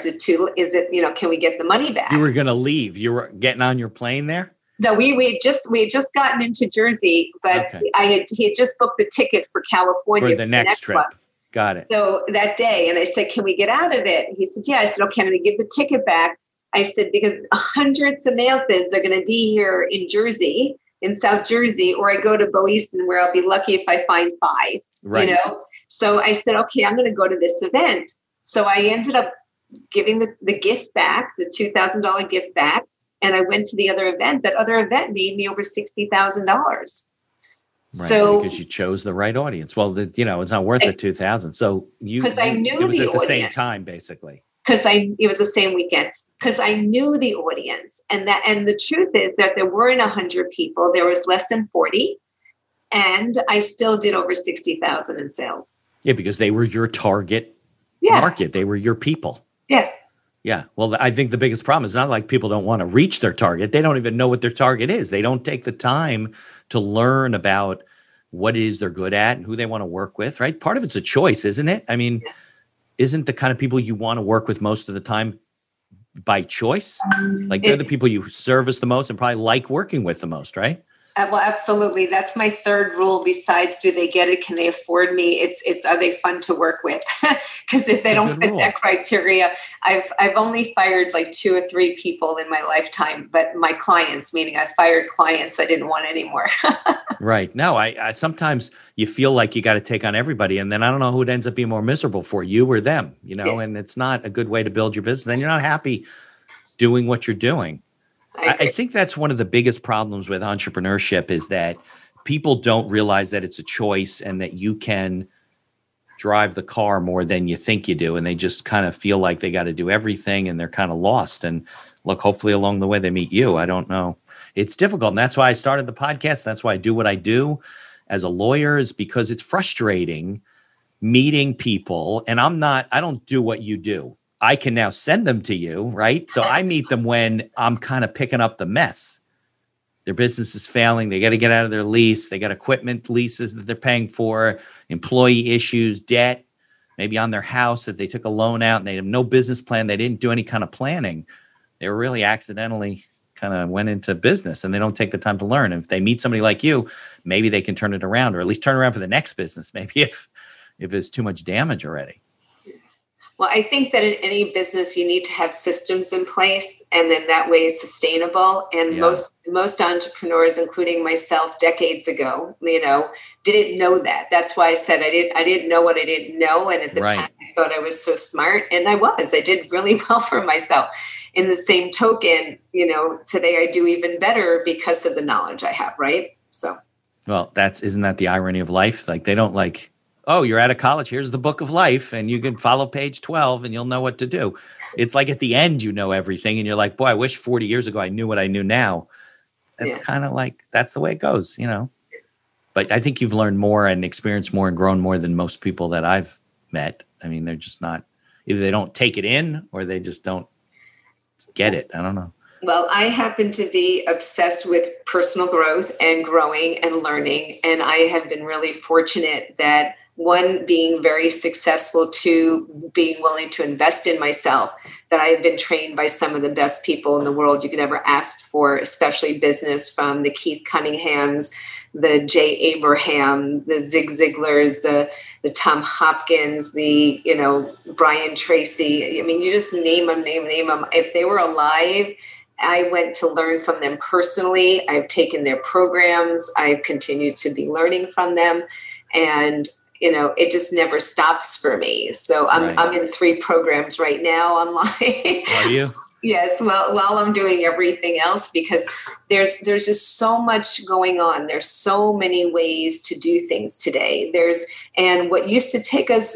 Can we get the money back?
You were going to leave. You were getting on your plane there?
No, we had just gotten into Jersey, but okay. He had just booked the ticket for California.
For the next trip. Month. Got it.
So that day, and I said, can we get out of it? He said, yeah. I said, okay, I'm going to give the ticket back. I said, because 100 Samanthas are going to be here in Jersey, in South Jersey, or I go to Bo Eason where I'll be lucky if I find 5, right. So I said, okay, I'm going to go to this event. So I ended up giving the gift back, the $2,000 gift back. And I went to the other event. That other event made me over $60,000. Right,
so because you chose the right audience. Well, it's not worth the $2,000. So
I knew it was
at the same time, basically.
It was the same weekend. Because I knew the audience, and the truth is that there weren't 100 people. There was less than 40, and I still did over 60,000 in sales.
Yeah, because they were your target market. They were your people.
Yes.
Yeah. Well, I think the biggest problem is not like people don't want to reach their target. They don't even know what their target is. They don't take the time to learn about what it is they're good at and who they want to work with, right? Part of it's a choice, isn't it? I mean, isn't the kind of people you want to work with most of the time by choice? Like they're the people you service the most and probably like working with the most, right?
Well, absolutely. That's my third rule. Besides, do they get it? Can they afford me? It's are they fun to work with? Because if they don't fit that criteria, I've only fired like 2 or 3 people in my lifetime. But my clients, meaning I fired clients I didn't want anymore.
Right. No, I sometimes you feel like you got to take on everybody, and then I don't know who it ends up being more miserable for, you or them. And it's not a good way to build your business. And you're not happy doing what you're doing. I think that's one of the biggest problems with entrepreneurship is that people don't realize that it's a choice and that you can drive the car more than you think you do. And they just kind of feel like they got to do everything and they're kind of lost. And look, hopefully along the way they meet you. I don't know. It's difficult. And that's why I started the podcast. That's why I do what I do as a lawyer, is because it's frustrating meeting people. And I don't do what you do. I can now send them to you, right? So I meet them when I'm kind of picking up the mess. Their business is failing. They got to get out of their lease. They got equipment leases that they're paying for, employee issues, debt, maybe on their house if they took a loan out and they have no business plan. They didn't do any kind of planning. They were really accidentally kind of went into business and they don't take the time to learn. If they meet somebody like you, maybe they can turn it around, or at least turn around for the next business. Maybe if there's too much damage already.
Well, I think that in any business, you need to have systems in place, and then that way it's sustainable. And most entrepreneurs, including myself decades ago, didn't know that. That's why I said I didn't know what I didn't know. And at the time, I thought I was so smart, and I did really well for myself. In the same token, today I do even better because of the knowledge I have, right? So,
well, isn't that the irony of life? Like they don't oh, you're out of college. Here's the book of life. And you can follow page 12 and you'll know what to do. It's like at the end, you know everything. And you're like, boy, I wish 40 years ago I knew what I knew now. That's kind of like, that's the way it goes, But I think you've learned more and experienced more and grown more than most people that I've met. I mean, they're just not, either they don't take it in or they just don't get it. I don't know.
Well, I happen to be obsessed with personal growth and growing and learning. And I have been really fortunate that, one, being very successful, two, being willing to invest in myself, that I have been trained by some of the best people in the world you could ever ask for, especially business, from the Keith Cunninghams, the Jay Abraham, the Zig Ziglar, the Tom Hopkins, the, Brian Tracy. I mean, you just name them. If they were alive, I went to learn from them personally. I've taken their programs. I've continued to be learning from them. And, it just never stops for me. So I'm in 3 programs right now online.
Are you?
Yes. Well, while I'm doing everything else, because there's just so much going on. There's so many ways to do things today. And what used to take us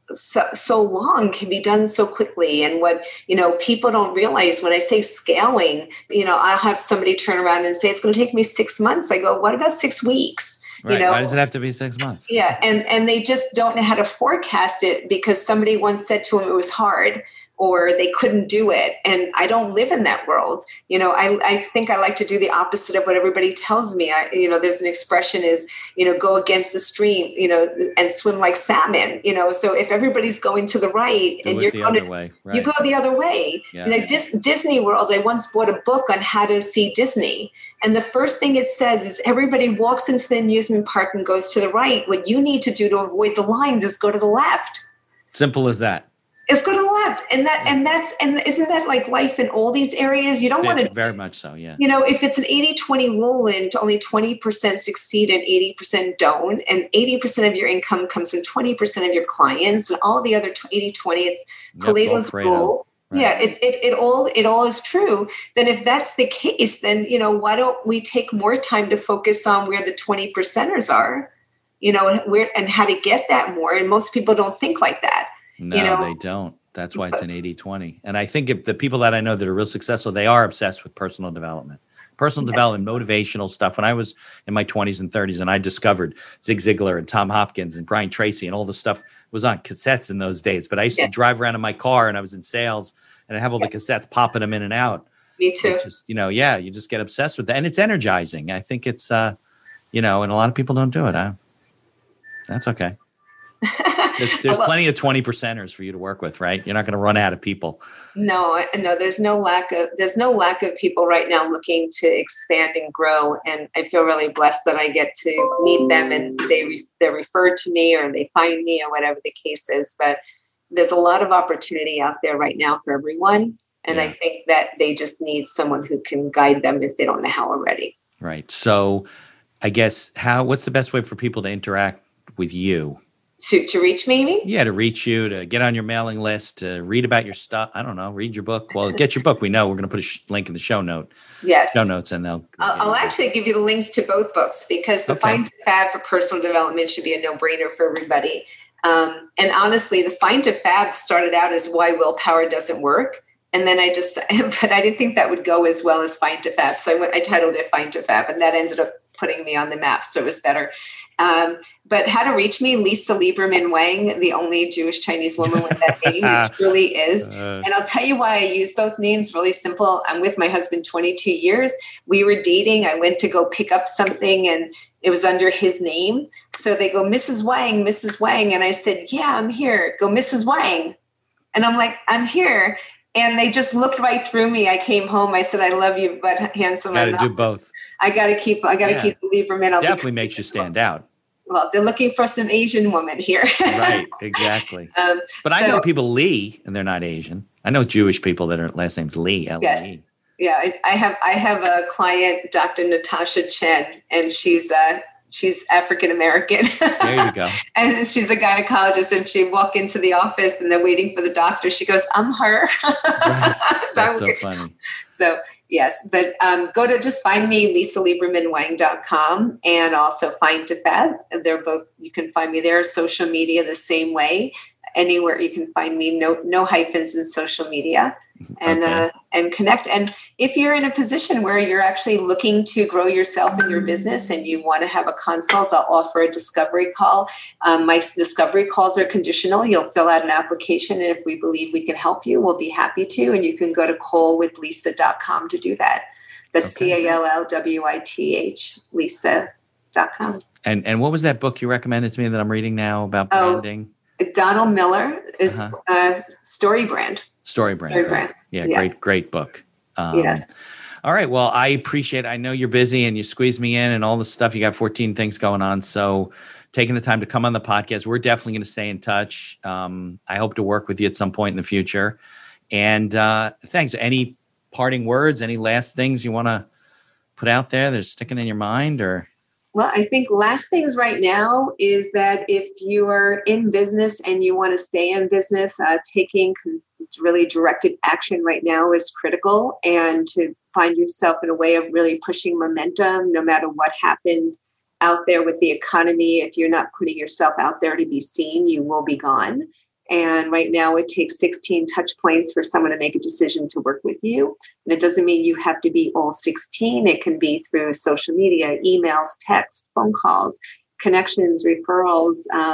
so long can be done so quickly. And what, people don't realize when I say scaling, I'll have somebody turn around and say, it's going to take me 6 months. I go, what about 6 weeks?
Right. Why does it have to be 6 months?
Yeah. And they just don't know how to forecast it, because somebody once said to them it was hard, or they couldn't do it. And I don't live in that world. I think I like to do the opposite of what everybody tells me. There's an expression is, go against the stream, and swim like salmon, so if everybody's going to the right and you're going the other way, right. You go the other way. Yeah. Disney World, I once bought a book on how to see Disney. And the first thing it says is everybody walks into the amusement park and goes to the right. What you need to do to avoid the lines is go to the left.
Simple as that.
It's going to left. And isn't that like life in all these areas? You don't want to.
Very much so, yeah.
If it's an 80-20 rule and only 20% succeed and 80% don't, and 80% of your income comes from 20% of your clients, and all the other 80-20, it's Pareto's rule. Right. Yeah, it all is true. Then if that's the case, then, why don't we take more time to focus on where the 20%ers are, and how to get that more. And most people don't think like that.
No, they don't. That's why it's an 80-20. And I think if the people that I know that are real successful, they are obsessed with personal development. Personal development, motivational stuff. When I was in my 20s and 30s and I discovered Zig Ziglar and Tom Hopkins and Brian Tracy and all the stuff was on cassettes in those days. But I used to drive around in my car and I was in sales and I have all the cassettes, popping them in and out.
Me too.
Just, you just get obsessed with that. And it's energizing. I think it's, and a lot of people don't do it. That's okay. There's plenty of 20%ers for you to work with, right? You're not going to run out of people.
No, there's no lack of people right now looking to expand and grow. And I feel really blessed that I get to meet them and they're referred to me or they find me or whatever the case is. But there's a lot of opportunity out there right now for everyone. And I think that they just need someone who can guide them if they don't know how already.
Right. So I guess what's the best way for people to interact with you?
To reach me, you mean?
Yeah, to reach you, to get on your mailing list, to read about your stuff. I don't know, read your book. Well, get your book. We know we're going to put a link in the show notes, and I'll actually give you the links to both books because the Find to Fab for personal development should be a no-brainer for everybody. And honestly, the Find to Fab started out as Why Willpower Doesn't Work. And then but I didn't think that would go as well as Find to Fab. So I titled it Find to Fab, and that ended up putting me on the map. So it was better. But how to reach me, Lisa Lieberman Wang, the only Jewish Chinese woman with that name, which truly is. And I'll tell you why I use both names. Really simple. I'm with my husband 22 years. We were dating. I went to go pick up something and it was under his name. So they go, Mrs. Wang, Mrs. Wang. And I said, yeah, I'm here. Go, Mrs. Wang. And I'm like, I'm here. And they just looked right through me. I came home. I said, I love you, but handsome. Got to do both.
I got to keep the Lieberman.
Definitely makes you stand out.
Well, they're looking for some Asian woman here.
Right, exactly. But I know people Lee, and they're not Asian. I know Jewish people that are last name's Lee. L-E.
Yes. Yeah, I have a client, Dr. Natasha Chen, and she's African American.
There you go.
And she's a gynecologist. And she walk into the office and they're waiting for the doctor. She goes, I'm her.
Right. That's so funny.
So yes, but just find me, LisaLiebermanWang.com, and also Find to Fab. They're both, you can find me there, social media the same way. anywhere you can find me. No hyphens in social media, and connect. And if you're in a position where you're actually looking to grow yourself in your business and you want to have a consult, I'll offer a discovery call. My discovery calls are conditional. You'll fill out an application, and if we believe we can help you, we'll be happy to. And you can go to CallWithLisa.com to do that. That's CALLWITH, Lisa.com.
And what was that book you recommended to me that I'm reading now about branding?
Donald Miller is Story Brand.
Story Brand. Yeah, yes. Great book.
Yes.
All right. Well, I appreciate it. I know you're busy and you squeeze me in and all this stuff. You got 14 things going on. So taking the time to come on the podcast, we're definitely going to stay in touch. I hope to work with you at some point in the future. And thanks. Any parting words, any last things you want to put out there that's sticking in your mind? Or?
Well, I think last things right now is that if you are in business and you want to stay in business, taking really directed action right now is critical, and to find yourself in a way of really pushing momentum no matter what happens out there with the economy. If you're not putting yourself out there to be seen, you will be gone. And right now it takes 16 touch points for someone to make a decision to work with you. And it doesn't mean you have to be all 16. It can be through social media, emails, texts, phone calls, connections, referrals,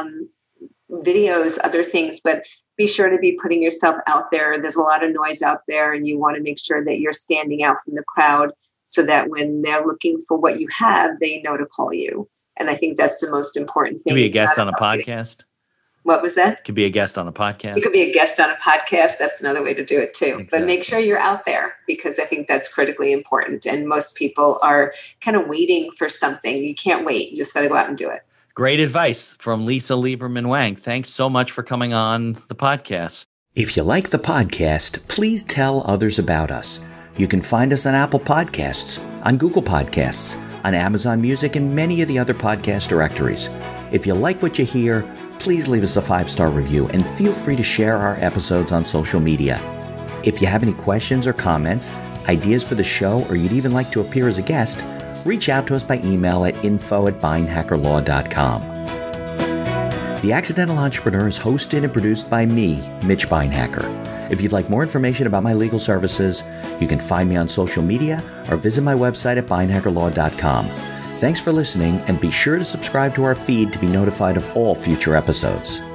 videos, other things. But be sure to be putting yourself out there. There's a lot of noise out there, and you want to make sure that you're standing out from the crowd so that when they're looking for what you have, they know to call you. And I think that's the most important thing.
To be a guest on a podcast?
What was that?
Could be a guest on a podcast.
You could be a guest on a podcast. That's another way to do it too.
Exactly.
But make sure you're out there, because I think that's critically important. And most people are kind of waiting for something. You can't wait. You just got to go out and do it.
Great advice from Lisa Lieberman Wang. Thanks so much for coming on the podcast.
If you like the podcast, please tell others about us. You can find us on Apple Podcasts, on Google Podcasts, on Amazon Music, and many of the other podcast directories. If you like what you hear, please leave us a 5-star review and feel free to share our episodes on social media. If you have any questions or comments, ideas for the show, or you'd even like to appear as a guest, reach out to us by email at info@beinhackerlaw.com. The Accidental Entrepreneur is hosted and produced by me, Mitch Beinhacker. If you'd like more information about my legal services, you can find me on social media or visit my website at beinhackerlaw.com. Thanks for listening, and be sure to subscribe to our feed to be notified of all future episodes.